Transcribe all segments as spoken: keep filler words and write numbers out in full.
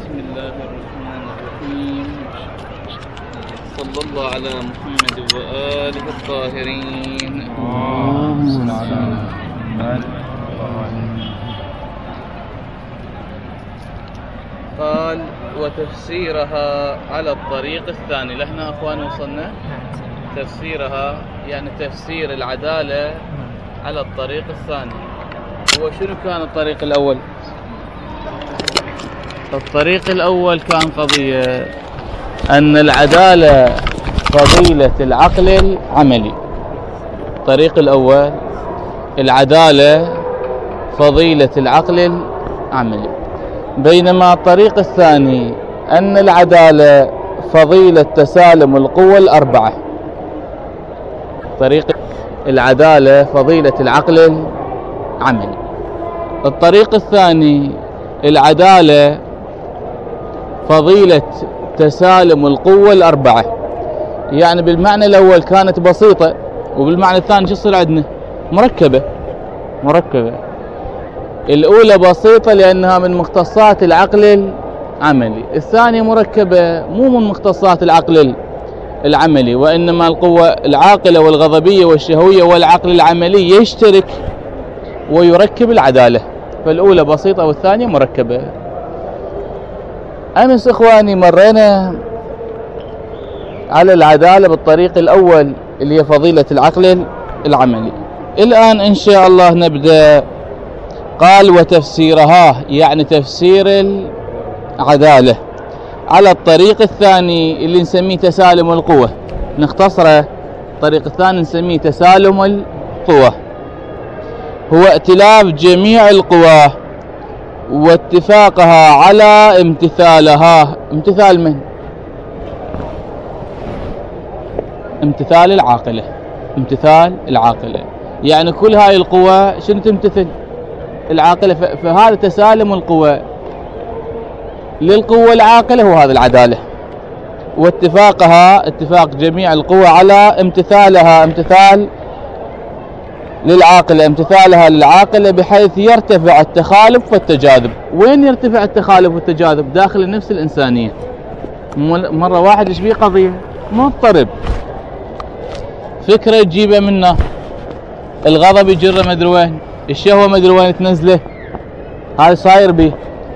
بسم الله الرحمن الرحيم. صلى الله على محمد وآله الطاهرين. قال وتفسيرها على الطريق الثاني. لهنا أخوان وصلنا تفسيرها، يعني تفسير العدالة على الطريق الثاني. هو شنو كان الطريق الأول؟ الطريق الأول كان قضية أن العدالة فضيلة العقل العملي. الطريق الأول العدالة فضيلة العقل العملي، بينما الطريق الثاني أن العدالة فضيلة تسالم القوى الأربعة. طريق العدالة فضيلة العقل العملي. الطريق الثاني العدالة فضيلة تسالم القوة الأربعة. يعني بالمعنى الأول كانت بسيطة، وبالمعنى الثاني شو يصير عندنا؟ مركبة مركبة. الأولى بسيطة لأنها من مختصات العقل العملي، الثانية مركبة مو من مختصات العقل العملي، وإنما القوة العاقلة والغضبية والشهوية والعقل العملي يشترك ويركب العدالة، فالأولى بسيطة والثانية مركبة. أمس إخواني مرينا على العدالة بالطريق الأول اللي هي فضيلة العقل العملي. الآن إن شاء الله نبدأ. قال وتفسيرها، يعني تفسير العدالة على الطريق الثاني اللي نسميه تسالم القوة، نختصره. الطريق الثاني نسميه تسالم القوة، هو ائتلاف جميع القوى واتفاقها على امتثالها. امتثال من؟ امتثال العاقلة. امتثال العاقلة، يعني كل هاي القوى شنو تمتثل؟ العاقلة. فهذا تسالم القوى للقوة العاقلة هو هذا العدالة. واتفاقها اتفاق جميع القوى على امتثالها، امتثال للعاقلة، امتثالها للعاقلة بحيث يرتفع التخالف والتجاذب. وين يرتفع التخالف والتجاذب؟ داخل النفس الإنسانية. مرة واحد ايش بيه قضية مضطرب، فكرة تجيبه منه، الغضب يجره مدري وين، الشهوة مدري وين تنزله، هذا صاير بيه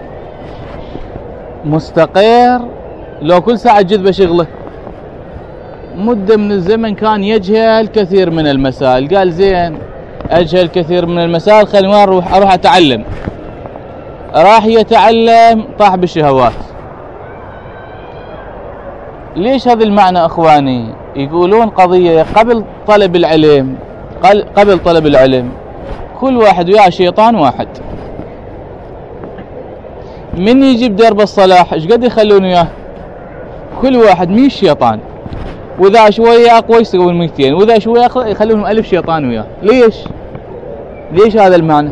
مستقر. لو كل ساعة جذبه شغله، مدة من الزمن كان يجهل كثير من المسائل، قال زين أجهل كثير من المسائل، خليني أروح أروح أتعلم. راح يتعلم طاح بالشهوات. ليش هذا المعنى أخواني؟ يقولون قضية قبل طلب العلم، قبل طلب العلم كل واحد وياه شيطان واحد. من يجيب درب الصلاح ايش قد يخلون وياه؟ كل واحد مية شيطان، واذا شويه اقوى يسوون مئتين، واذا شويه يخلونهم ألف شيطان وياه. ليش؟ ليش هذا المعنى؟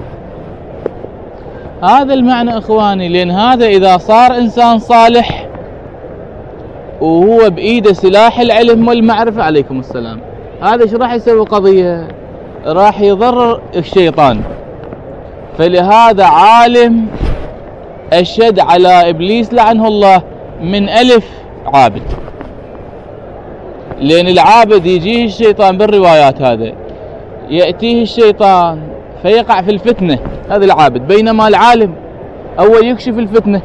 هذا المعنى اخواني لان هذا اذا صار انسان صالح وهو بايده سلاح العلم والمعرفه، عليكم السلام، هذا ايش راح يسوي؟ قضيه راح يضرر الشيطان. فلهذا عالم أشد على إبليس لعنه الله من ألف عابد، لأن العابد يجيه الشيطان بالروايات، هذا يأتيه الشيطان فيقع في الفتنة، هذا العابد، بينما العالم أول يكشف الفتنة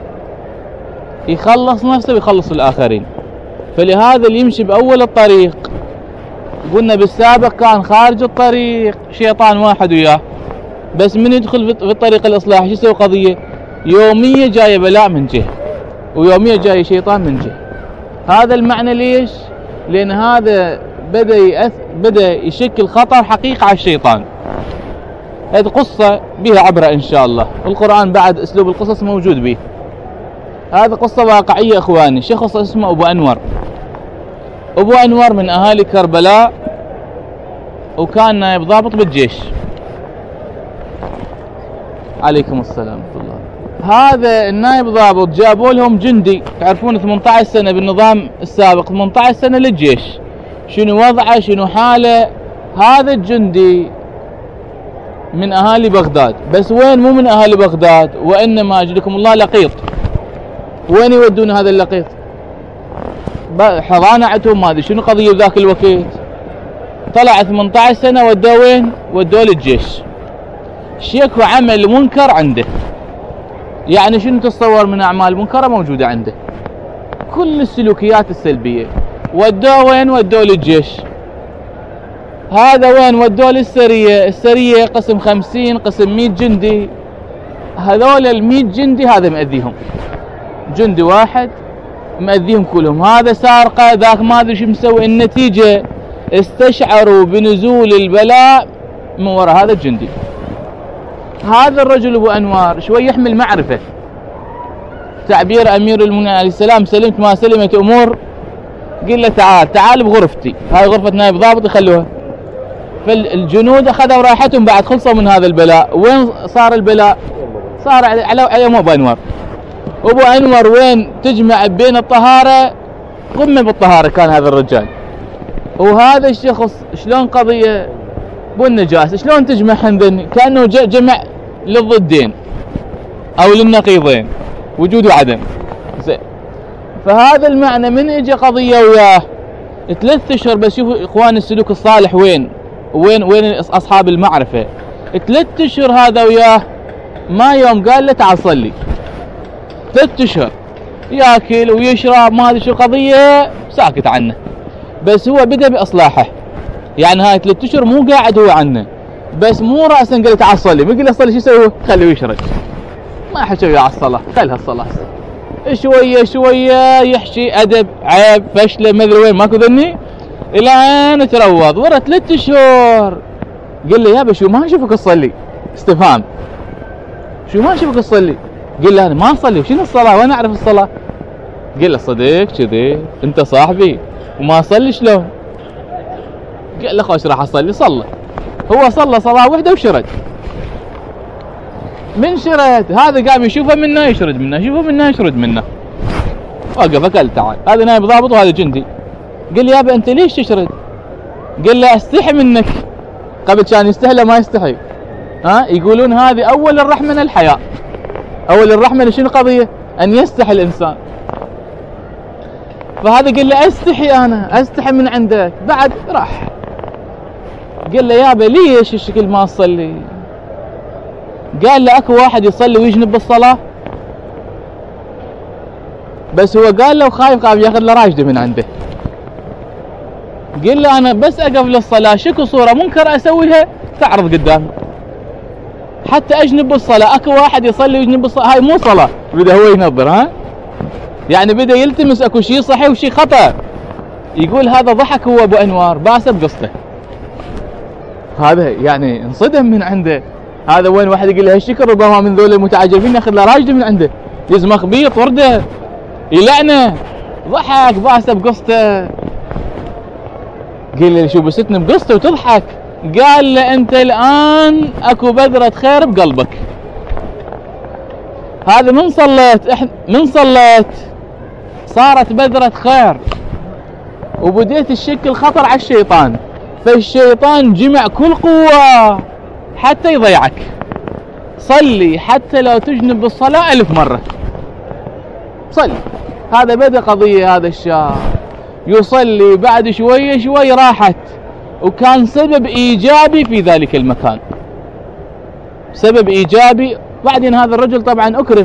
يخلص نفسه ويخلص الآخرين. فلهذا اللي يمشي بأول الطريق، قلنا بالسابق كان خارج الطريق شيطان واحد وياه، بس من يدخل في الطريق الإصلاح شو يسوي؟ قضية يومية جاية بلاء من جهة، ويومية جاية شيطان من جهة. هذا المعنى ليش؟ لأن هذا بدأ يأث... بدأ يشكل خطر حقيقي على الشيطان. هذه قصة بها عبرة إن شاء الله، والقرآن بعد أسلوب القصص موجود به. هذه قصة واقعية إخواني. شخص اسمه أبو أنور. أبو أنور من أهالي كربلاء، وكان نائب ضابط بالجيش. عليكم السلام ورحمة الله. هذا النائب ضابط جابوا لهم جندي، تعرفون ثمانية عشر سنة بالنظام السابق، ثمانية عشر سنة للجيش، شنو وضعه شنو حاله. هذا الجندي من أهالي بغداد، بس وين؟ مو من أهالي بغداد، وإنما أجلكم الله لقيط. وين يودون هذا اللقيط؟ حضانة عندهم ما ادري شنو قضية بذاك الوقت. طلع ثمانية عشر سنة ودوه وين؟ ودوه للجيش. شكو عمل منكر عنده. يعني شنو تتصور من اعمال منكرة موجودة عنده؟ كل السلوكيات السلبية. ودوه وين؟ ودوه للجيش. هذا وين؟ ودوه للسرية. السرية قسم خمسين قسم مية جندي. هذول المية جندي هذا مأذيهم. جندي واحد مأذيهم كلهم. هذا سارقة ذاك ما ادري شو مسوي. النتيجة استشعروا بنزول البلاء من وراء هذا الجندي. هذا الرجل ابو انوار شوي يحمل معرفة. تعبير امير المؤمنين عليه السلام: سلمت ما سلمت امور. قل له تعال تعال بغرفتي، هاي غرفة نائب ضابط يخلوها. فالجنود اخذوا راحتهم بعد خلصوا من هذا البلاء. وين صار البلاء؟ صار على على ابو انور. ابو انور وين تجمع بين الطهارة، قمة بالطهارة كان هذا الرجال. وهذا الشخص شلون قضية بالنجاسة، شلون تجمعهم ذني؟ كأنه جمع للضدين او للنقيضين، وجود وعدم. زين، فهذا المعنى من اجى قضية وياه ثلاث اشهر. بس شوفوا اخوان السلوك الصالح وين وين وين اصحاب المعرفة. ثلاث اشهر هذا وياه، ما يوم قال له تعال صلي. ثلاث اشهر ياكل ويشرب ما ادري شو قضية، ساكت عنه. بس هو بدأ باصلاحه. يعني هاي ثلاث اشهر مو قاعد هو عنه، بس مو راسا قال له تعال صلي. ما قال له صلي، شو يسوي؟ خليه يشرب. ما حكى على الصلاة، خلها الصلاة. شوية شوية يحشي أدب عيب فشلة ما ادري وين ماكو ذني، الى ان تروض. ورا ثلاث شهور قال لي يابا شو ما اشوفك تصلي؟ استفهام. شو ما اشوفك تصلي؟ قال له انا ما اصلي. شنو الصلاة وانا اعرف الصلاة؟ قال له صدق كذي انت صاحبي وما اصلي شلون؟ قال له خوش راح اصلي. صلى. هو صلى صلاة واحدة وشرد. من شرد هذا قام يشوفه منه يشرد منه، يشوفه منه يشرد منه. وقف قال تعال، هذا نائب ضابط وهذا جندي. قال لي يابا انت ليش تشرد؟ قال له استحي منك. قبل كان يستحي ما يستحي. ها يقولون هذه اول الرحمة الحياء. اول الرحمة شنو قضية؟ ان يستحي الانسان. فهذا قال له استحي انا استحي من عندك. بعد راح قال له يابا ليش الشكل ما تصلي؟ قال له اكو واحد يصلي ويجنب بالصلاة. بس هو قال له خايف قام ياخذ له راشده من عنده. قال له انا بس اقف للصلاة شكو صورة منكر اسويها تعرض قدامي حتى اجنب بالصلاة. اكو واحد يصلي ويجنب بالصلاة، هاي مو صلاة. بدا هو ينظر، ها يعني بدا يلتمس اكو شيء صحيح وشيء خطأ. يقول هذا ضحك هو ابو انوار باسه بقصته. هذا يعني انصدم من عنده. هذا وين واحد يقول له هالشكل ربما من ذول المتعجبين ياخذ له راجده من عنده، يزمخ بيط ورده يلعنه. ضحك باسه بقصته. قال له شو بستني بقصته وتضحك؟ قال له انت الان اكو بذرة خير بقلبك. هذا من صليت احنا من صليت صارت بذرة خير وبديت الشكل خطر على الشيطان. فالشيطان جمع كل قوة حتى يضيعك. صلي حتى لو تجنب بالصلاة ألف مرة. صلي. هذا بدأ قضية. هذا الشاب يصلي بعد شوية شوي راحت، وكان سبب إيجابي في ذلك المكان، سبب إيجابي. بعدين هذا الرجل طبعا أكرم،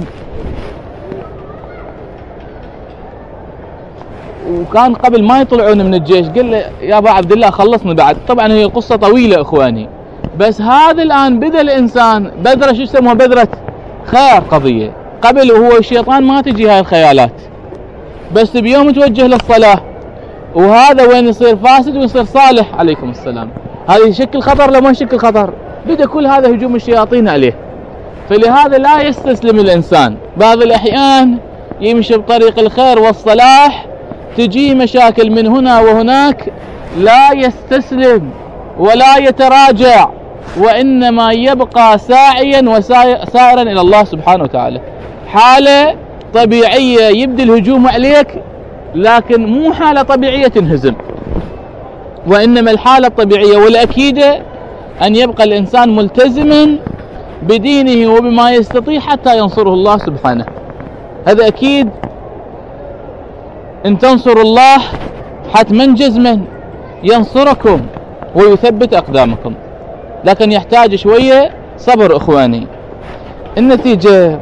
وكان قبل ما يطلعون من الجيش قال له يا ابا عبد الله خلصني بعد. طبعا هي قصة طويلة اخواني، بس هذا الان بدا الانسان بذرة شو يسموها بذرة خير قضية. قبل وهو الشيطان ما تجي هاي الخيالات، بس بيوم توجه للصلاة وهذا وين يصير فاسد ويصير صالح. عليكم السلام. هذا شكل خطر لما شكل خطر. بدا كل هذا هجوم الشياطين عليه. فلهذا لا يستسلم الانسان. بعض الاحيان يمشي بطريق الخير والصلاح تجي مشاكل من هنا وهناك، لا يستسلم ولا يتراجع، وإنما يبقى ساعيا وسائرا إلى الله سبحانه وتعالى. حالة طبيعية يبدي الهجوم عليك، لكن مو حالة طبيعية تنهزم، وإنما الحالة الطبيعية والأكيدة أن يبقى الإنسان ملتزما بدينه وبما يستطيع حتى ينصره الله سبحانه. هذا أكيد إن تنصروا الله حتما جزما ينصركم ويثبت أقدامكم، لكن يحتاج شوية صبر إخواني. النتيجة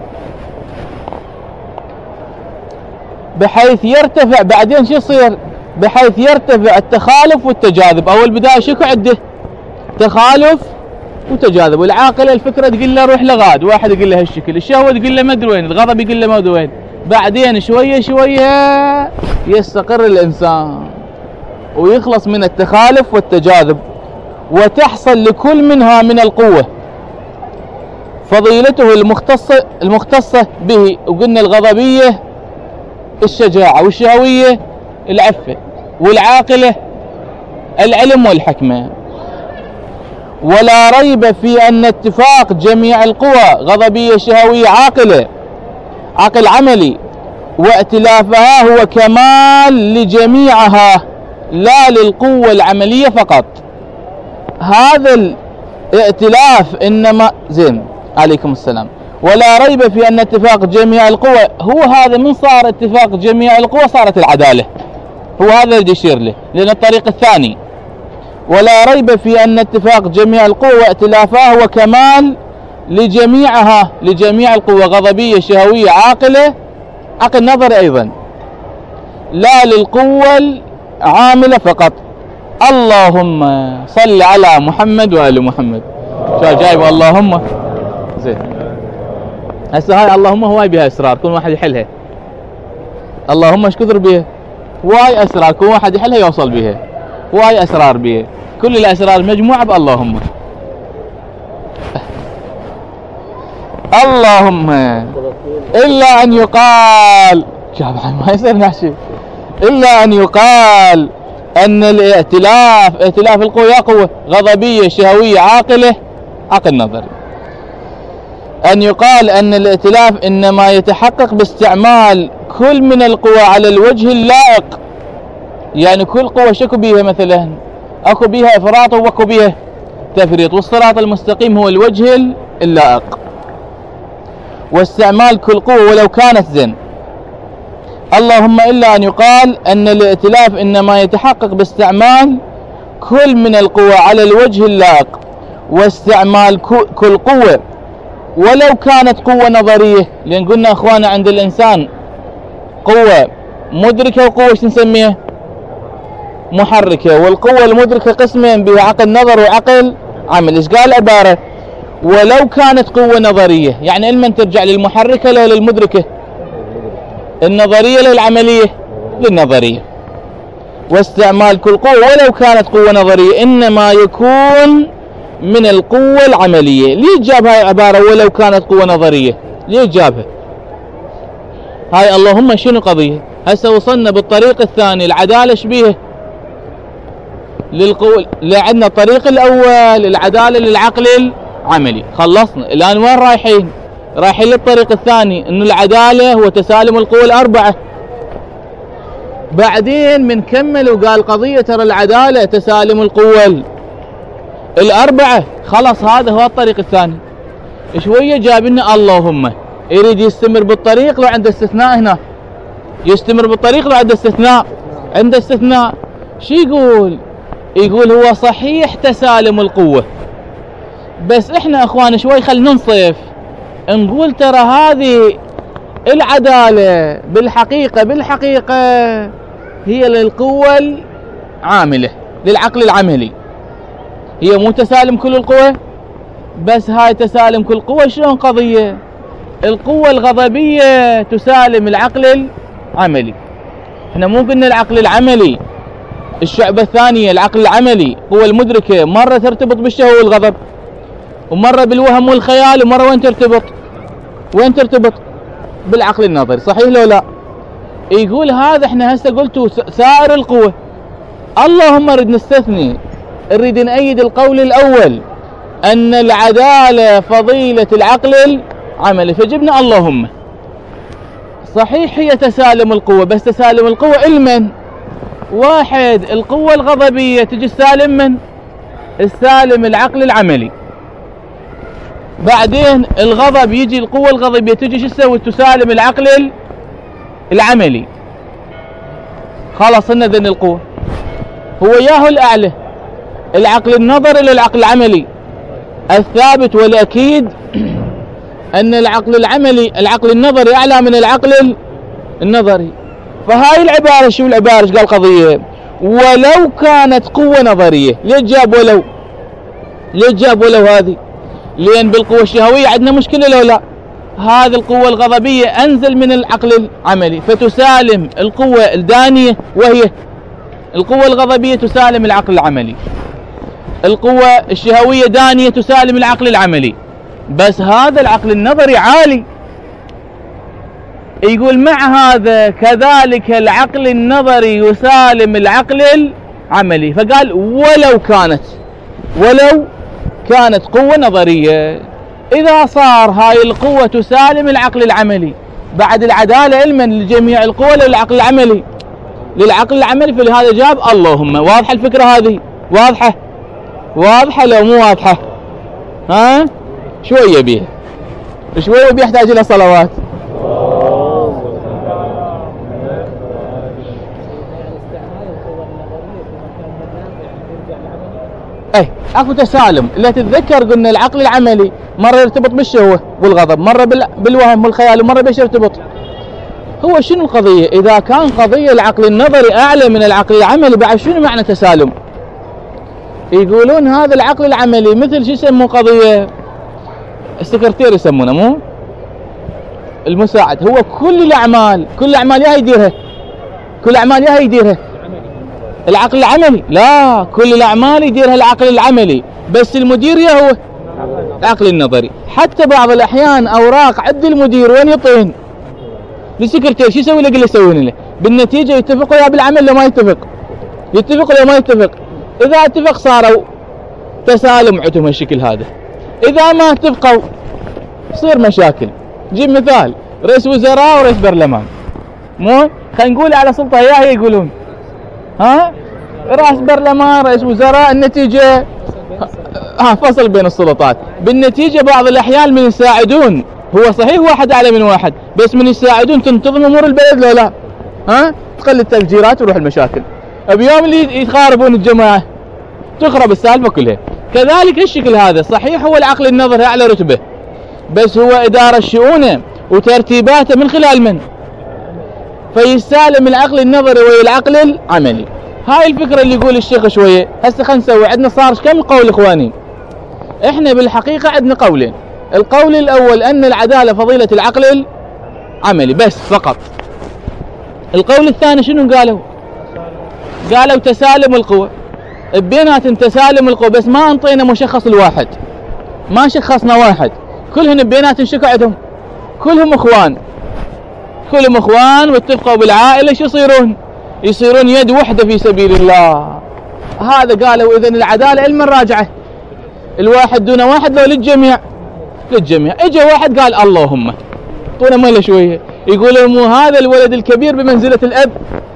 بحيث يرتفع بعدين شو يصير؟ بحيث يرتفع التخالف والتجاذب. أول بداية شكو عنده؟ تخالف وتجاذب. والعاقل الفكرة تقول له روح لغاد، واحد يقول له هالشكل، الشهوة تقول له ما ادري وين، الغضب يقول له ما ادري وين. بعدين شوية شوية يستقر الإنسان ويخلص من التخالف والتجاذب، وتحصل لكل منها من القوة فضيلته المختصة المختصة به. وقلنا الغضبية الشجاعة، والشهوية العفة، والعاقلة العلم والحكمة. ولا ريب في أن اتفاق جميع القوى غضبية شهوية عاقلة عقل عملي وائتلافها هو كمال لجميعها لا للقوة العملية فقط. هذا الائتلاف إنما زين عليكم السلام. ولا ريب في أن اتفاق جميع القوى هو هذا. من صار اتفاق جميع القوى صارت العدالة، هو هذا اللي يشير له، لأن الطريق الثاني. ولا ريب في أن اتفاق جميع القوى وائتلافها هو كمال لجميعها لجميع القوى غضبية شهوية عاقلة عقل نظري أيضا لا للقوة العاملة فقط. اللهم صل على محمد وآل محمد. شو جايب اللهم زين. هسه هاي اللهم هواي بها اسرار، كل واحد يحلها. اللهم ايش كثر بها؟ واي اسرار، كل واحد يحلها يوصل بها. واي اسرار بها، كل الاسرار مجموعه باللهم. اللهم الا ان يقال ما يصير نحشي الا ان يقال ان الائتلاف ائتلاف القوى يا قوه غضبيه شهويه عاقله عقل نظري. أن يقال أن الائتلاف إنما يتحقق باستعمال كل من القوى على الوجه اللائق. يعني كل قوة شكو بيها مثلا؟ أكو بيها إفراط وأكو بيها تفريط، والصراط المستقيم هو الوجه اللائق. واستعمال كل قوة ولو كانت زين. اللهم إلا أن يقال أن الائتلاف إنما يتحقق باستعمال كل من القوى على الوجه اللائق، واستعمال كل قوة ولو كانت قوة نظرية. لأن قلنا أخوانا عند الإنسان قوة مدركة وقوة ايش نسميها؟ محركة. والقوة المدركة قسمين بها عقل نظر وعقل عمل. ايش قال عبارة؟ ولو كانت قوة نظرية، يعني إما ترجع للمحركة لا للمدركة، النظرية للعملية للنظرية. واستعمال كل قوة ولو كانت قوة نظرية إنما يكون من القوة العملية. ليه جاب هاي عبارة ولو كانت قوة نظرية؟ ليه جابها هاي؟ اللهم شنو قضية؟ هسه وصلنا بالطريق الثاني العدالة شبيه للقوة. عندنا الطريق الأول العدالة للعقل العملي، خلصنا. الآن وين رايحين؟ رايحين للطريق الثاني إنه العدالة هو تسالم القوى الأربعة. بعدين منكمل وقال قضية ترى العدالة تسالم القوى الأربعة. خلص هذا هو الطريق الثاني. شوية جاب لنا اللهم يريد يستمر بالطريق لو عنده استثناء. هنا يستمر بالطريق لو عنده استثناء. عنده استثناء شو يقول؟ يقول هو صحيح تسالم القوة، بس احنا اخوان شوي خل ننصف نقول ترى هذه العدالة بالحقيقة بالحقيقة هي للقوة العاملة للعقل العملي. هي مو تسالم كل القوى، بس هاي تسالم كل قوة. شلون قضية؟ القوة الغضبية تسالم العقل العملي. احنا مو قلنا العقل العملي الشعبة الثانية العقل العملي قوة المدركة مرة ترتبط بالشهوة والغضب، ومرة بالوهم والخيال، ومرة وين ترتبط؟ وين ترتبط؟ بالعقل النظري. صحيح لو لا؟ يقول هذا احنا هسه قلتوا سائر القوة. اللهم نريد نستثني، نريد نأيد القول الأول أن العدالة فضيلة العقل العملي، فجبنا اللهم. صحيح هي تسالم القوة، بس تسالم القوة علما. واحد القوة الغضبية تجي السالم من؟ السالم العقل العملي. بعدين الغضب يجي القوة الغضبية تجي شو تسوي؟ تسالم العقل العملي. خلاص صرنا ذن القوة. هو ياهو الأعلى، العقل النظري للعقل العملي. الثابت والأكيد أن العقل العملي العقل النظري أعلى من العقل النظري. فهاي العبارة، شو العبارة ايش قال قضية؟ ولو كانت قوة نظرية. ليش جاب ولو؟ ليش جاب ولو هذه؟ لأن بالقوة الشهوية عندنا مشكلة لو لا. هذه القوة الغضبية أنزل من العقل العملي، فتسالم القوة الدانية، وهي القوة الغضبية تسالم العقل العملي. القوة الشهوية دانية تسالم العقل العملي. بس هذا العقل النظري عالي. يقول مع هذا كذلك العقل النظري يسالم العقل العملي. فقال ولو كانت ولو كانت قوة نظرية. إذا صار هاي القوة تسالم العقل العملي، بعد العدالة علما لجميع القوى للعقل العملي للعقل العملي فلهذا جاب اللهم. واضحة الفكرة هذه؟ واضحة؟ واضحة لو مو واضحة؟ ها؟ شوية بيها شوية بيها يحتاج إلى صلوات. اي اكو تسالم. اللي تتذكر قلنا العقل العملي مرة يرتبط بالشهوة والغضب، مرة بالوهم والخيال، ومرة بيش يرتبط. هو شنو القضية؟ إذا كان قضية العقل النظري أعلى من العقل العملي، بعد شنو معنى تسالم؟ يقولون هذا العقل العملي مثل شو يسموه قضية السكرتير يسمونه، مو المساعد. هو كل الأعمال كل الأعمال يا يديرها كل الأعمال يا يديرها العقل العملي. لا، كل الأعمال يديرها العقل العملي، بس المدير يا هو العقل النظري. حتى بعض الأحيان أوراق عد المدير وين يطين للسكرتير، شو يسوي له؟ قل له يسوين له. بالنتيجة يتفقوا يا بالعمل لو ما يتفق يتفقوا لو ما يتفق. إذا اتفق صاروا تسالم عندهم هالشكل هذا. إذا ما اتفقوا يصير مشاكل. جيب مثال رئيس وزراء ورئيس برلمان، مو خلينا نقول على سلطة يا هي يقولون ها رئيس برلمان رئيس وزراء، النتيجة ها فصل بين السلطات. بالنتيجة بعض الأحيان من يساعدون، هو صحيح واحد أعلى من واحد، بس من يساعدون تنتظم أمور البلد لو لا ها تقل التفجيرات وروح المشاكل. بيوم اللي يتخاربون الجماعة تخرب السالفة كلها. كذلك الشكل هذا صحيح هو العقل النظري أعلى رتبة، بس هو إدارة شؤونه وترتيباته من خلال من؟ فيسالم العقل النظري والعقل العملي. هاي الفكرة اللي يقول الشيخ شوية. هسه خلينا نسوي عندنا صار كم قول إخواني؟ إحنا بالحقيقة عندنا قولين. القول الأول أن العدالة فضيلة العقل العملي بس فقط. القول الثاني شنو قالوا؟ قالوا تسالم القوى بينات تسالم القوى، بس ما انطينا مشخص الواحد، ما شخصنا واحد، كلهم بينات شكو عندهم، كلهم اخوان كلهم اخوان واتفقوا بالعائلة. شو يصيرون؟ يصيرون يد وحدة في سبيل الله. هذا قالوا اذن العدالة علما راجعة، الواحد دون واحد لو للجميع للجميع. اجى واحد قال اللهم طونا ماله شوية، يقولون مو هذا الولد الكبير بمنزلة الاب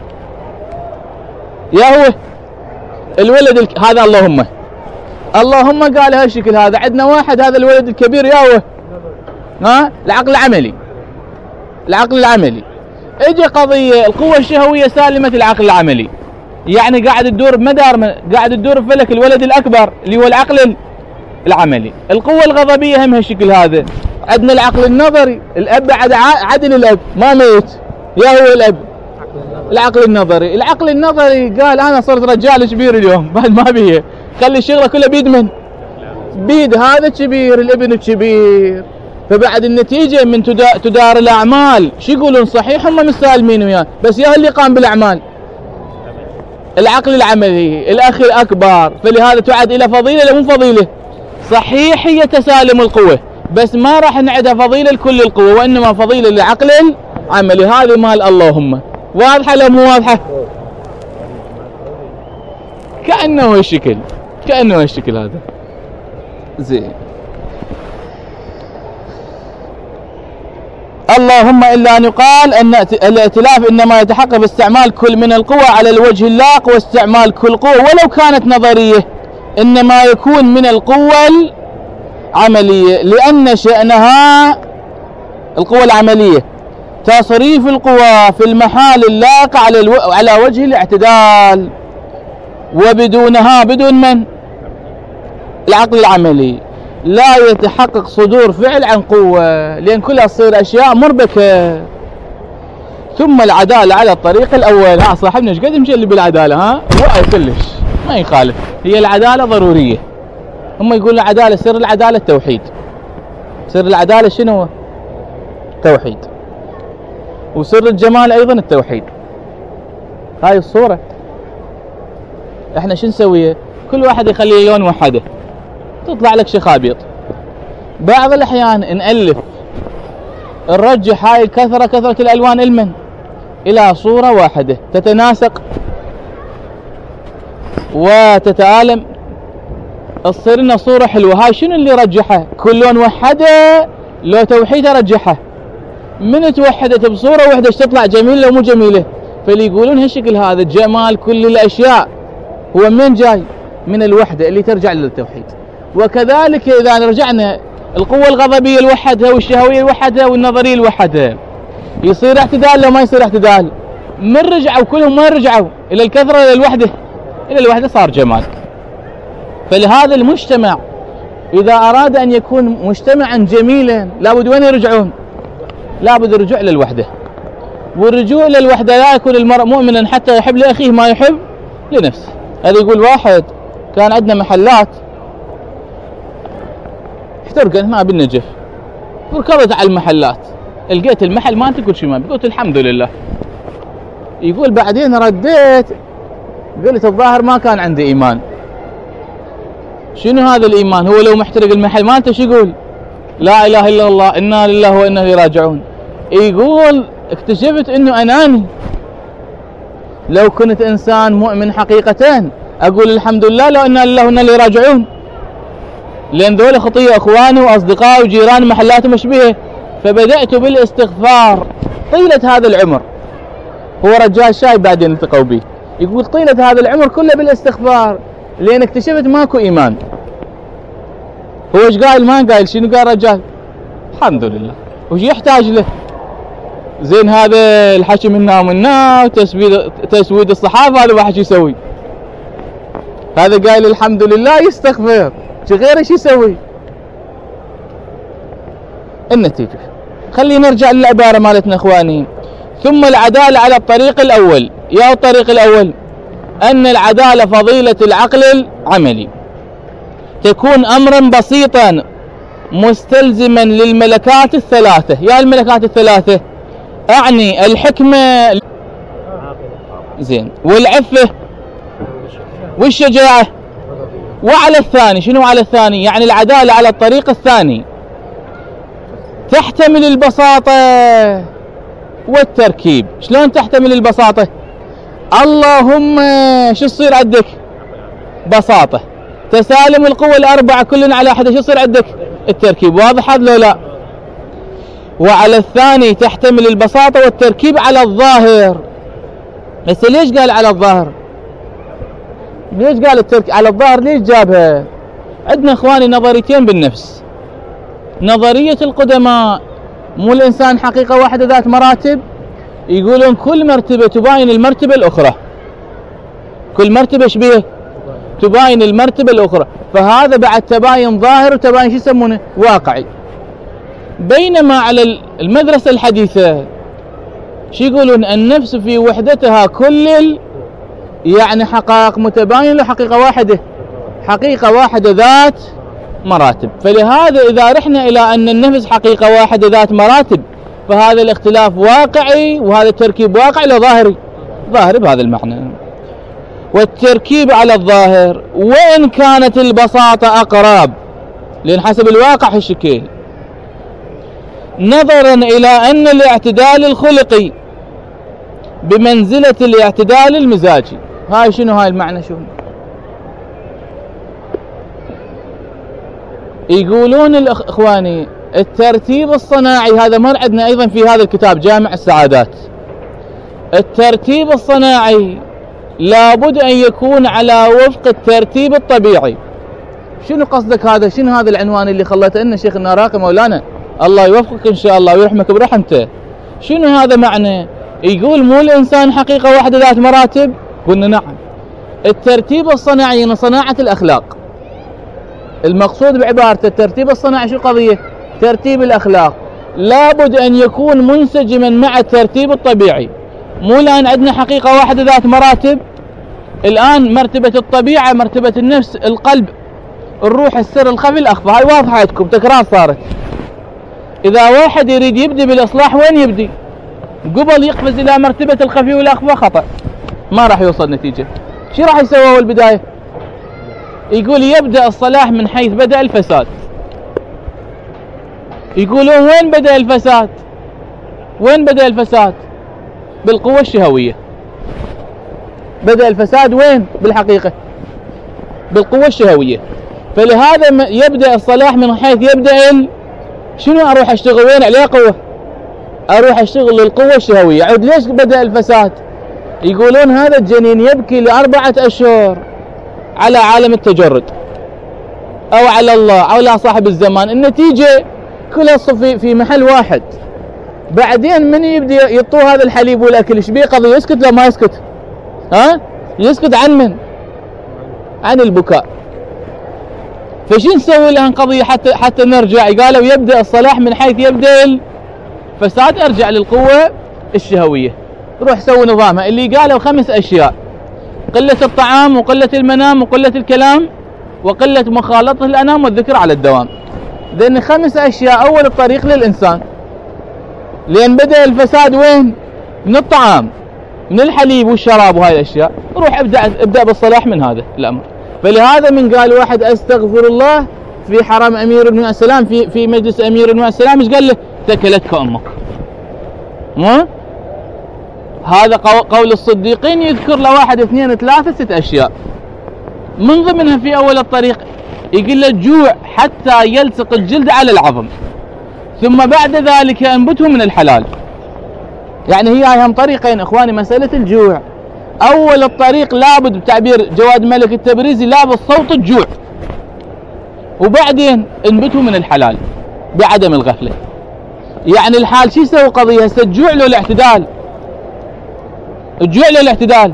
يا هو الولد الك... هذا اللهم اللهم قال هالشكل هذا. عندنا واحد هذا الولد الكبير يا هو ها العقل العملي العقل العملي. اجى قضية القوة الشهوية سالمة العقل العملي، يعني قاعد تدور بمدار قاعد تدور بفلك الولد الأكبر اللي هو العقل العملي. القوة الغضبية هم هالشكل هذا. عندنا العقل النظري، الأب بعد عدل الأب ما ميت يا هو الأب العقل النظري. العقل النظري قال أنا صرت رجال كبير اليوم بعد ما بيه، خلي الشغلة كلها بيد من؟ بيد هذا الكبير الابن الكبير. فبعد النتيجة من تدار الأعمال شو يقولون؟ صحيح هم مسالمين وياه، بس يا اللي قام بالأعمال العقل العملي الأخ الأكبر. فلهذا تعد إلى فضيلة لا مو فضيلة؟ صحيح هي تسالم القوة، بس ما راح نعدها فضيلة لكل القوة، وإنما فضيلة للعقل العملي. هذه مال اللهم. واضحة لا مو واضحة؟ كأنه الشكل كأنه الشكل هذا زين. اللهم إلا أن يقال أن الائتلاف إنما يتحقق باستعمال كل من القوى على الوجه اللائق، واستعمال كل قوة ولو كانت نظرية إنما يكون من القوة العملية، لأن شأنها القوة العملية تصريف القوى في المحال اللائقة على, الو... على وجه الاعتدال، وبدونها بدون من؟ العقل العملي لا يتحقق صدور فعل عن قوة، لأن كلها تصير أشياء مربكة. ثم العدالة على الطريق الأول. ها صاحبنا ايش قد يمشي اللي بالعدالة؟ ها وعي كلش ما يخالف، هي العدالة ضرورية. هم يقولوا العدالة، سر العدالة التوحيد. سر العدالة شنو هو؟ توحيد. وسر الجمال أيضا التوحيد. هاي الصورة. احنا شو نسويه؟ كل واحد يخليه لون وحده تطلع لك شخابيط. بعض الأحيان نألف نرجح هاي الكثرة كثرة الألوان المن إلى صورة واحدة تتناسق وتتآلم، تصير لنا صورة حلوة. هاي شنو اللي رجحها؟ كل لون وحده لو توحيدها رجحها. من توحدت بصورة واحدة ايش تطلع؟ جميلة ومو جميلة. فاللي يقولون هالشكل هذا جمال كل الأشياء هو من جاي؟ من الوحدة اللي ترجع للتوحيد. وكذلك إذا رجعنا القوة الغضبية الوحدها والشهوية الوحدها والنظرية الوحدها، يصير اعتدال لو ما يصير اعتدال؟ من رجعوا كلهم ما رجعوا إلى الكثرة إلى الوحدة، إلى الوحدة صار جمال. فلهذا المجتمع إذا أراد أن يكون مجتمعا جميلا لابد وين يرجعون؟ لابد الرجوع إلى الوحدة. والرجوع إلى الوحدة لا يكون المرء مؤمنا حتى يحب لأخيه ما يحب لنفسه. هذا يقول واحد كان عندنا محلات احترقن هنا بالنجف، ركضت على المحلات لقيت المحل ما تقول شي، ما قلت الحمد لله. يقول بعدين رديت قلت الظاهر ما كان عندي إيمان. شنو هذا الإيمان؟ هو لو محترق المحل ما أنت شو يقول؟ لا إله إلا الله إنا لله وإنا إليه راجعون. يقول اكتشفت إنه أناني. لو كنت إنسان مؤمن حقيقتين أقول الحمد لله لو إنا لله وإنا إليه راجعون، لأن ذول خطية أخواني وأصدقائي وجيراني محلات مشبهة. فبدأت بالاستغفار طيلة هذا العمر. هو رجال شايب بعدين التقوا به، يقول طيلة هذا العمر كله بالاستغفار، لأن اكتشفت ماكو إيمان. هو ايش قايل؟ ما قايل شنو قال رجال؟ الحمد لله. وش يحتاج له؟ زين هذا الحكي منا ومنا وتسويد تسويد الصحافة هذا واحد شو يسوي؟ هذا قايل الحمد لله يستغفر، شي غير ايش يسوي؟ النتيجة خلينا نرجع للعبارة مالتنا اخواني. ثم العدالة على الطريق الأول. يا الطريق الأول أن العدالة فضيلة العقل العملي تكون أمرا بسيطا مستلزما للملكات الثلاثة. يا الملكات الثلاثة أعني الحكمة زين والعفة والشجاعة. وعلى الثاني شنو على الثاني؟ يعني العدالة على الطريق الثاني تحتمل البساطة والتركيب. شلون تحتمل البساطة؟ اللهم شو تصير عندك؟ بساطة. تسالم القوة الأربعة كلنا على حدة، شو يصير عندك؟ التركيب. واضح هذا لو لا؟ وعلى الثاني تحتمل البساطة والتركيب على الظاهر. بس ليش قال على الظاهر؟ ليش قال التركيب على الظاهر؟ ليش جابها؟ عندنا اخواني نظريتين بالنفس. نظرية القدماء مو الإنسان حقيقة واحدة ذات مراتب، يقولون كل مرتبة تباين المرتبة الأخرى. كل مرتبة شبيه تباين المرتبة الأخرى. فهذا بعد تباين ظاهر وتباين شو يسمونه؟ واقعي. بينما على المدرسة الحديثة شو يقولون؟ النفس في وحدتها كل يعني حقائق متباينة لحقيقة واحدة، حقيقة واحدة ذات مراتب. فلهذا إذا رحنا إلى أن النفس حقيقة واحدة ذات مراتب فهذا الاختلاف واقعي وهذا التركيب واقعي لا ظاهري؟ ظاهري بهذا المعنى. والتركيب على الظاهر وإن كانت البساطة أقرب، لأن حسب الواقع هالشكل، نظرا إلى أن الاعتدال الخلقي بمنزلة الاعتدال المزاجي. هاي شنو هاي المعنى؟ شنو يقولون الإخواني؟ الترتيب الصناعي هذا مر عندنا أيضا في هذا الكتاب جامع السعادات. الترتيب الصناعي لابد أن يكون على وفق الترتيب الطبيعي. شنو قصدك هذا؟ شنو هذا العنوان اللي خلته لنا شيخ النراقي مولانا الله يوفقك إن شاء الله ويرحمك برحمته؟ شنو هذا معنى؟ يقول مو الإنسان حقيقة واحدة ذات مراتب؟ قلنا نعم. الترتيب الصناعي من صناعة الأخلاق. المقصود بعبارة الترتيب الصناعي شو قضية؟ ترتيب الأخلاق لابد أن يكون منسجما مع الترتيب الطبيعي. مو الآن عندنا حقيقة واحدة ذات مراتب، الآن مرتبة الطبيعة، مرتبة النفس، القلب، الروح، السر، الخفي، الأخفى، هاي واضحة عندكم، تكرار صارت. إذا واحد يريد يبدي بالإصلاح وين يبدي؟ قبل يقفز إلى مرتبة الخفي والأخفى خطأ، ما راح يوصل نتيجة. شو راح يسوي أول بداية؟ يقول يبدأ الصلاح من حيث بدأ الفساد. يقولون وين بدأ الفساد؟ وين بدأ الفساد؟ بالقوة الشهوية. بدأ الفساد وين بالحقيقة؟ بالقوة الشهوية. فلهذا يبدأ الصلاح من حيث يبدأ ال... شنو أروح أشتغل وين عليه قوة؟ أروح أشتغل للقوة الشهوية. عود ليش بدأ الفساد؟ يقولون هذا الجنين يبكي لأربعة أشهر على عالم التجرد أو على الله أو على صاحب الزمان، النتيجة كلها في في محل واحد. بعدين من يبدأ يطوه هذا الحليب والأكل إيش بيه قضية؟ يسكت لا ما يسكت؟ ها؟ يسكت عن من؟ عن البكاء. فشو نسوي الآن قضية حتى حتى نرجع؟ قالوا يبدأ الصلاح من حيث يبدأ الفساد، أرجع للقوة الشهوية. روح سوي نظامها اللي قالوا خمس أشياء: قلة الطعام وقلة المنام وقلة الكلام وقلة مخالطة الأنام والذكر على الدوام. لأن خمس أشياء أول الطريق للإنسان، لأن بدأ الفساد وين؟ من الطعام، من الحليب والشراب وهاي الأشياء. روح ابدأ ابدأ بالصلاح من هذا الأمر. فلهذا من قال واحد أستغفر الله في حرم أمير بن السلام، في في مجلس أمير بن السلام، ايش قال له؟ ثكلتك أمك. مو هذا قول الصديقين، يذكر له واحد اثنين ثلاثة ست أشياء من ضمنها في أول الطريق يقول له الجوع حتى يلصق الجلد على العظم، ثم بعد ذلك انبته من الحلال. يعني هي أهم طريقين إخواني مسألة الجوع. أول الطريق لابد بتعبير جواد ملك التبريزي لابد صوت الجوع، وبعدين انبته من الحلال بعدم الغفلة. يعني الحال شو يسوي قضية؟ هسه الجوع له الاعتدال، الجوع له الاعتدال،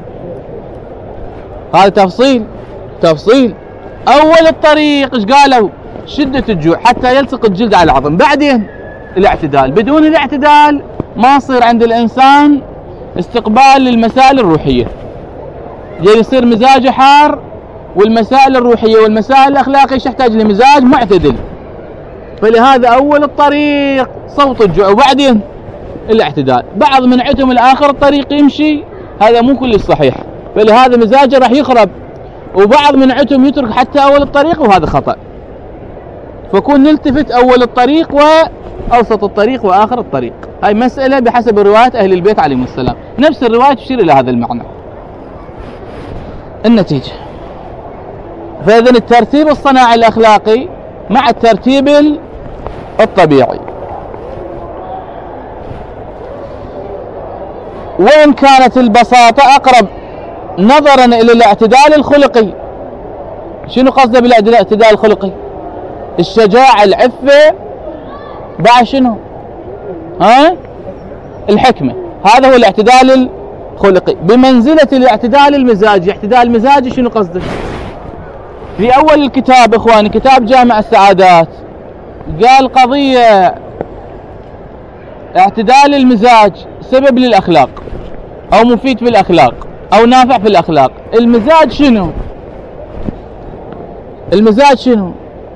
هذا تفصيل تفصيل. أول الطريق ايش قالوا؟ شدة الجوع حتى يلصق الجلد على العظم، بعدين الاعتدال. بدون الاعتدال ما يصير عند الإنسان استقبال للمسائل الروحية، يعني يصير مزاجه حار، والمسائل الروحية والمسائل الأخلاقية يحتاج لمزاج معتدل. فلهذا أول الطريق صوت الجوع وبعدين الاعتدال. بعض من عندهم الآخر الطريق يمشي، هذا مو كل صحيح، فلهذا مزاجه راح يخرب. وبعض من عندهم يترك حتى أول الطريق، وهذا خطأ. فكون نلتفت أول الطريق وأوسط الطريق وآخر الطريق. هاي مسألة بحسب روايات أهل البيت عليهم السلام، نفس الرواية تشير إلى هذا المعنى. النتيجة، فإذن الترتيب الصناعي الأخلاقي مع الترتيب الطبيعي. وإن كانت البساطة أقرب نظرا إلى الاعتدال الخلقي. شنو قصده بالاعتدال الخلقي؟ الشجاعة، العفة، بعد شنو؟ ها؟ الحكمة. هذا هو الاعتدال الخلقي بمنزلة الاعتدال المزاجي. اعتدال المزاجي شنو قصده؟ في أول الكتاب إخواني، كتاب جامع السعادات، قال قضية اعتدال المزاج سبب للأخلاق أو مفيد في الأخلاق أو نافع في الأخلاق. المزاج شنو؟ المزاج شنو؟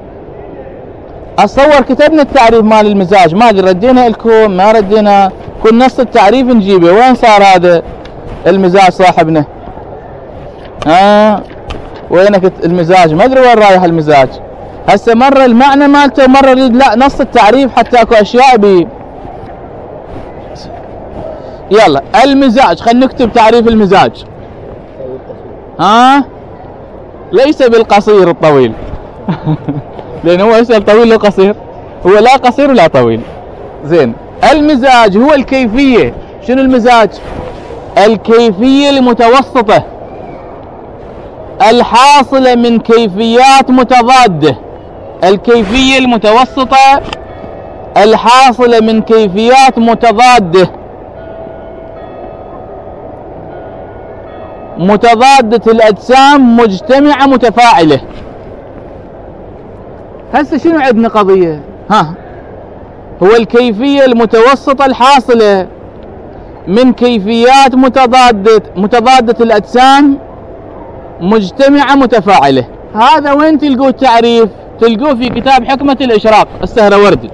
أتصور كتبنا التعريف مال المزاج، ما أدري ردينا لكم ما ردينا، كل نص التعريف نجيبه. وين صار هذا المزاج صاحبنا؟ آه وينك المزاج؟ ما أدري وين رايح المزاج. هسه مرة المعنى مالته ومرة يريد لا نص التعريف حتى أكو أشياء بي. يلا المزاج، خلينا نكتب تعريف المزاج. ها؟ ليس بالقصير الطويل لأنه هو يسأل طويل لو قصير، هو لا قصير ولا طويل. زين، المزاج هو الكيفية. شنو المزاج؟ الكيفية المتوسطة الحاصلة من كيفيات متضادة. الكيفية المتوسطة الحاصلة من كيفيات متضادة متضادة الأجسام مجتمعة متفاعلة. هسه شنو عندنا قضية؟ ها هو الكيفية المتوسطة الحاصلة من كيفيات متضادة متضادة الأجسام مجتمعة متفاعلة. هذا وين تلقوا التعريف؟ تلقوه في كتاب حكمة الإشراق السهروردي،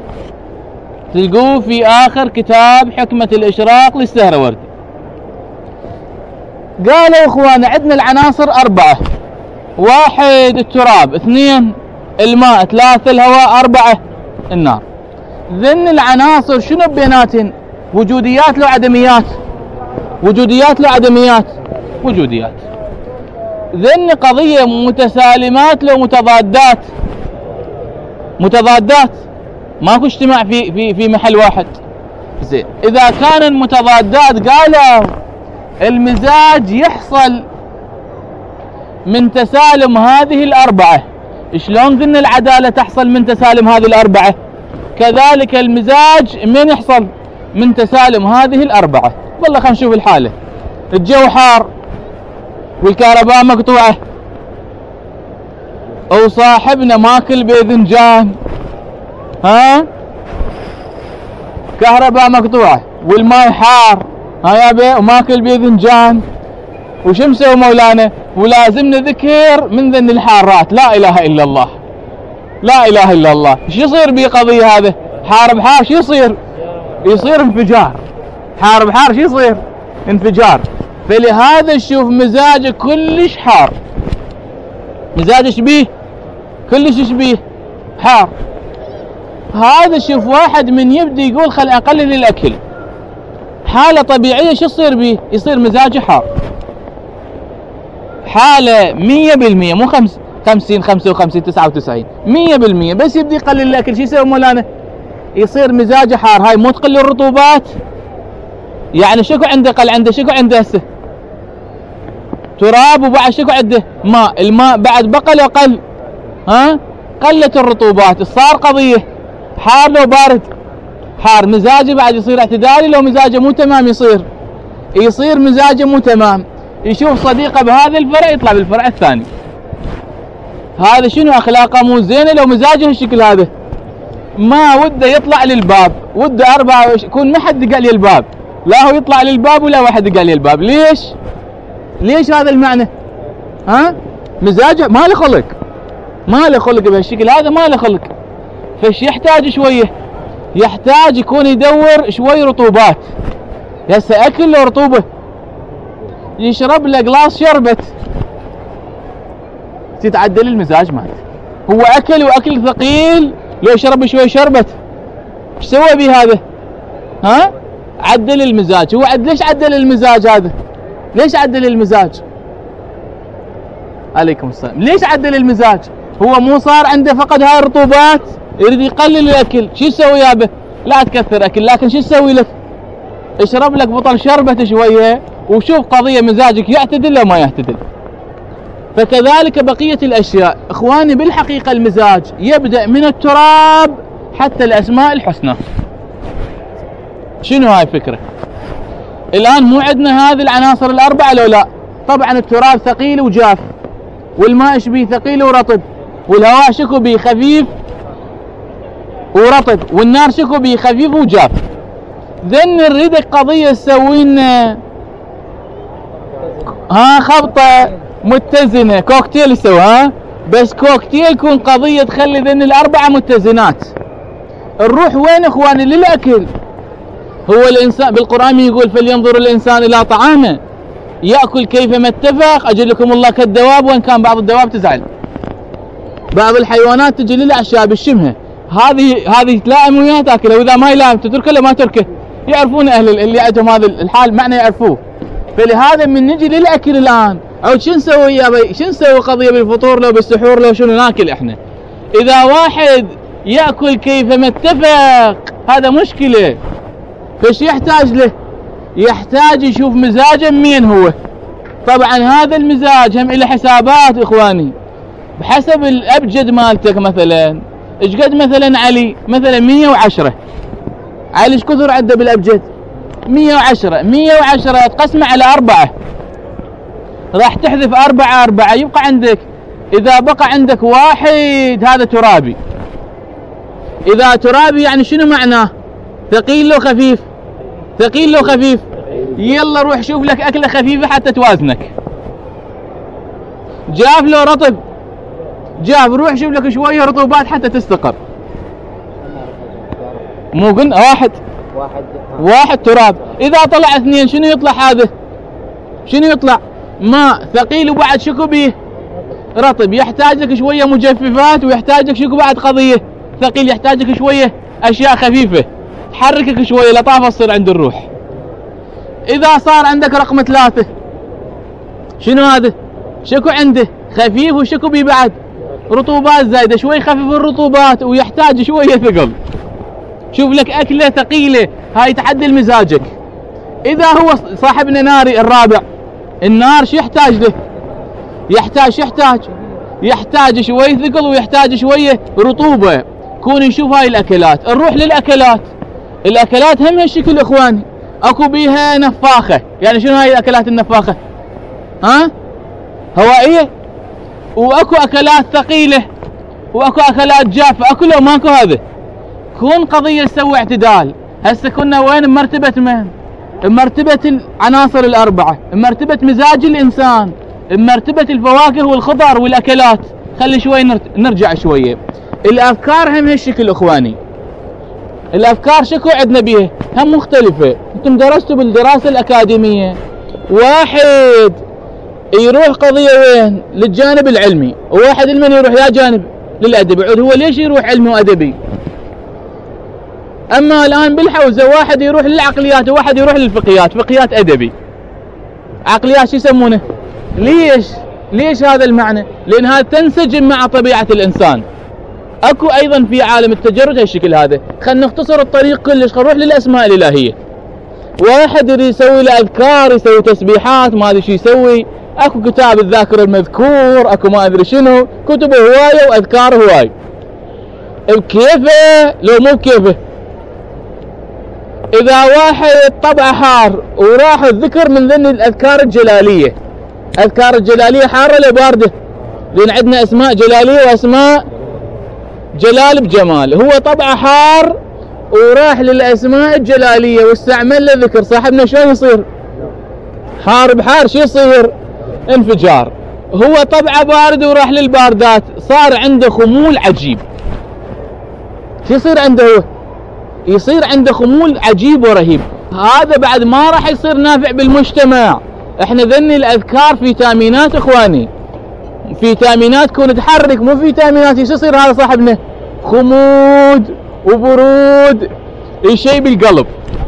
تلقوه في آخر كتاب حكمة الإشراق للسهروردي. قالوا إخوان عندنا العناصر أربعة: واحد التراب، اثنين الماء، ثلاثة الهواء، أربعة النار. ذن العناصر شنو بيناتن؟ وجوديات لو عدميات؟ وجوديات لو عدميات؟ وجوديات. ذن قضية متسالمات لو متضادات؟ متضادات، ماكو اجتماع في في في محل واحد. زين، إذا كان المتضادات قالوا المزاج يحصل من تسالم هذه الأربعة، شلون قلنا العدالة تحصل من تسالم هذه الأربعة؟ كذلك المزاج من يحصل من تسالم هذه الأربعة. والله خلينا نشوف الحالة. الجو حار والكهرباء مقطوعة، وصاحبنا ماكل باذنجان، ها كهرباء مقطوعة والماء حار، ها يا بي، وماكل باذنجان، وش مسوي مولانا؟ ولازمنا ذكر من ذن الحارات، لا اله الا الله، لا اله الا الله. شو يصير بي قضية هذا؟ حار بحار شو يصير؟ يصير انفجار. حار بحار شو يصير؟ انفجار. فلهذا شوف مزاجه كلش حار، مزاجه شبيه كلش شبيه حار. هذا شوف واحد من يبدي يقول خل اقلل الاكل، حالة طبيعية شو يصير بيه؟ يصير مزاجه حار. حالة مية بالمية، مو خمس خمسين خمسة وخمسين تسعة وتسعين، مية بالمية بس يبدي يقلل الاكل شو يسوي مولانا؟ يصير مزاجه حار. هاي مو تقل الرطوبات؟ يعني شكو عنده؟ قل عنده شكو عنده هسه؟ تراب، وبعد شكو عنده؟ ماء. الماء بعد بقى لو قل؟ ها قلت الرطوبات، صار قضية حار لو بارد؟ حار. مزاجه بعد يصير اعتدالي لو مزاجه مو تمام؟ يصير يصير مزاجه مو تمام. يشوف صديقه بهذا الفرع يطلع بالفرع الثاني. هذا شنو؟ اخلاقه مو زينه لو مزاجه هالشكل هذا. ما وده يطلع للباب، وده أربعة يكون ما حد قال لي الباب، لا هو يطلع للباب ولا واحد قال لي الباب. ليش؟ ليش هذا المعنى؟ ها مزاجه ما له خلق، ما له خلق بهالشكل هذا، ما له خلق. فش يحتاج شويه؟ يحتاج يكون يدور شوي رطوبات. هسه اكل له رطوبه، يشرب له قلاص شربت تتعدل المزاج مالته. هو اكل واكل ثقيل، لو شرب شوي شربت ايش سوى به هذا؟ ها عدل المزاج. هو عد ليش عدل المزاج هذا؟ ليش عدل المزاج؟ عليكم السلام. ليش عدل المزاج؟ هو مو صار عنده فقد هاي الرطوبات، يريد يقلل الاكل. شو يسوي يابه؟ لا تكثر اكل، لكن شو يسوي لك؟ اشرب لك بطل شربت شويه وشوف قضيه مزاجك يعتدل او ما يعتدل. فكذلك بقيه الاشياء اخواني. بالحقيقه المزاج يبدا من التراب حتى الاسماء الحسنى. شنو هاي الفكره؟ الان مو عندنا هذه العناصر الاربعه لو لا؟ طبعا التراب ثقيل وجاف، والماء شبيه ثقيل ورطب، والهواء شكو بيه خفيف ورطب، والنار شكو بيه خفيف وجاف. ذن نريدك قضيه تسوي لنا ها خبطه متزنه، كوكتيل يسوي، ها بس كوكتيل يكون قضيه تخلي ذن الاربعه متزنات. نروح وين اخواني؟ للاكل. هو الانسان بالقران يقول فلينظر الانسان الى طعامه ياكل كيفما اتفق. اجلكم الله كالدواب، وان كان بعض الدواب تزعل، بعض الحيوانات تجي للاعشاب بالشمها، هذه هذه تلائم وياها تاكلها، واذا ما يلائم تتركه لا ما تركه. يعرفون اهل اللي عندهم هذا الحال معنى يعرفوه. فلهذا من نجي للاكل الان، او شو نسوي يا بي؟ شو نسوي قضيه بالفطور لو بالسحور لو شنو ناكل احنا؟ اذا واحد ياكل كيفما اتفق هذا مشكله. فش يحتاج له؟ يحتاج يشوف مزاجه مين هو. طبعا هذا المزاج هم له حسابات اخواني، بحسب الابجد مالتك. مثلا ايش قد مثلا علي؟ مثلا مية وعشرة. علي ايش كثر عنده بالابجد؟ مية وعشرة. مية وعشرة تقسمه على أربعة، راح تحذف أربعة أربعة يبقى عندك، إذا بقى عندك واحد هذا ترابي. إذا ترابي يعني شنو معناه؟ ثقيل لو خفيف؟ ثقيل لو خفيف؟ يلا روح شوف لك أكلة خفيفة حتى توازنك. جاف لو رطب؟ جاف، روح شوف لك شوية رطوبات حتى تستقر. مو قلنا واحد واحد واحد تراب. إذا طلع اثنين شنو يطلع هذا؟ شنو يطلع؟ ماء ثقيل وبعد شكو بيه؟ رطب. يحتاج لك شوية مجففات ويحتاج لك شكو بعد قضية؟ ثقيل، يحتاج لك شوية أشياء خفيفة تحركك شوية لطافة تصير عند الروح. إذا صار عندك رقم ثلاثة شنو هذا؟ شكو عنده؟ خفيف وشكو بيه بعد؟ رطوبات زايدة، شوي خفيف الرطوبات ويحتاج شوية ثقل. شوف لك أكلة ثقيلة هاي تعدل مزاجك. إذا هو صاحبنا ناري الرابع، النار شو يحتاج له؟ يحتاج شو يحتاج؟ يحتاج شوي ثقل ويحتاج شوية رطوبة. كون نشوف هاي الأكلات، نروح للأكلات. الأكلات هم هالشكل إخواني، أكو بيها نفاخة. يعني شنو هاي الأكلات النفاخة؟ ها؟ هوائية. وأكو أكلات ثقيلة وأكو أكلات جافة. أكو لو ماكو هذا. كون قضية تسوي اعتدال. هسه كنا وين؟ بمرتبة من؟ بمرتبة العناصر الأربعة، بمرتبة مزاج الإنسان، بمرتبة الفواكه والخضر والأكلات. خلي شوي نرجع شوية. الأفكار هم هالشكل إخواني. الأفكار شكو عندنا بيها؟ هم مختلفة. أنتم درستوا بالدراسة الأكاديمية. واحد يروح قضية وين؟ للجانب العلمي، وواحد المن يروح يا جانب للأدبي. عود هو ليش يروح علمي وأدبي؟ أما الآن بالحوزة واحد يروح للعقليات وواحد يروح للفقهيات. فقهيات أدبي، عقليات شو يسمونه؟ ليش؟ ليش هذا المعنى؟ لأن هذا تنسجم مع طبيعة الإنسان. أكو أيضا في عالم التجرد هالشكل هذا. خلنا نختصر الطريق كلش، خلنا نروح للأسماء الإلهية. واحد يريد يسوي له أذكار، يسوي تسبيحات، ما أدري شو يسوي. أكو كتاب الذاكر المذكور، أكو ما أدري شنو، كتب هواية وأذكار هواي. بكيفه لو مو بكيفه. إذا واحد طبعه حار وراح الذكر من ذن الأذكار الجلالية. أذكار الجلالية حارة ولا باردة؟ لأن عندنا أسماء جلالية وأسماء جلال بجمال. هو طبعه حار وراح للأسماء الجلالية واستعمل له ذكر. صاحبنا شلون يصير؟ حار بحار شو يصير؟ انفجار. هو طبعه بارد وراح للباردات، صار عنده خمول عجيب. شو يصير عنده هو؟ يصير عنده خمول عجيب ورهيب. هذا بعد ما راح يصير نافع بالمجتمع. احنا ذني الأذكار فيتامينات إخواني، فيتامينات كون تحرك، مو فيتامينات شو يصير هذا صاحبنا؟ خمود وبرود، شيء بالقلب،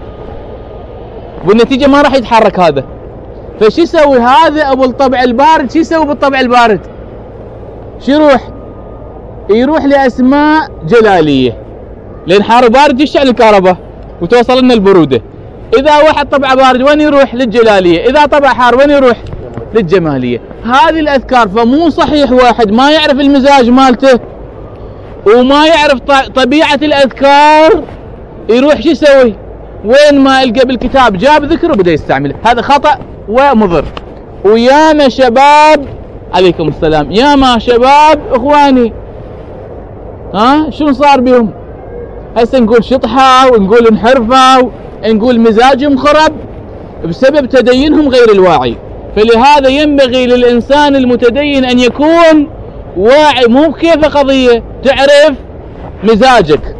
والنتيجة ما راح يتحرك هذا. فشو يسوي هذا ابو الطبع البارد؟ شو يسوي بالطبع البارد؟ شو يروح؟ يروح لأسماء جلالية، لأن حار بارد يشعل الكهرباء وتوصل لنا البرودة. إذا واحد طبع بارد وين يروح؟ للجلالية. إذا طبع حار وين يروح؟ للجمالية. هذه الأذكار. فمو صحيح واحد ما يعرف المزاج مالته وما يعرف طبيعة الأذكار يروح شو يسوي؟ وين ما يلقى بالكتاب جاب ذكر وبدأ يستعمله. هذا خطأ ومضر. وياما شباب، عليكم السلام، ياما شباب إخواني ها شنو صار بهم؟ هسه نقول شطحة ونقول انحرفوا ونقول مزاجهم خرب بسبب تدينهم غير الواعي. فلهذا ينبغي للإنسان المتدين أن يكون واعي. مو بكيف قضية، تعرف مزاجك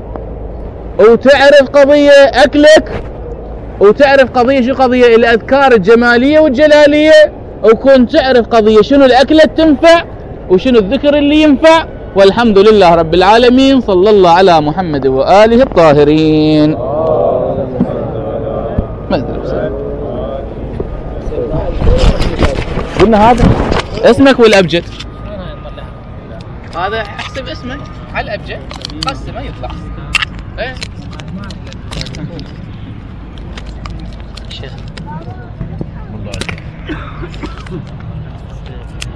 وتعرف قضية أكلك وتعرف قضية شو قضية الأذكار الجمالية والجلالية، وكون تعرف قضية شنو الأكلة تنفع وشنو الذكر اللي ينفع. والحمد لله رب العالمين. صلى الله على محمد وآله الطاهرين. قلنا هذا اسمك والأبجد. هذا احسب اسمك على الأبجد قسمه يطلع. ايه شيخ والله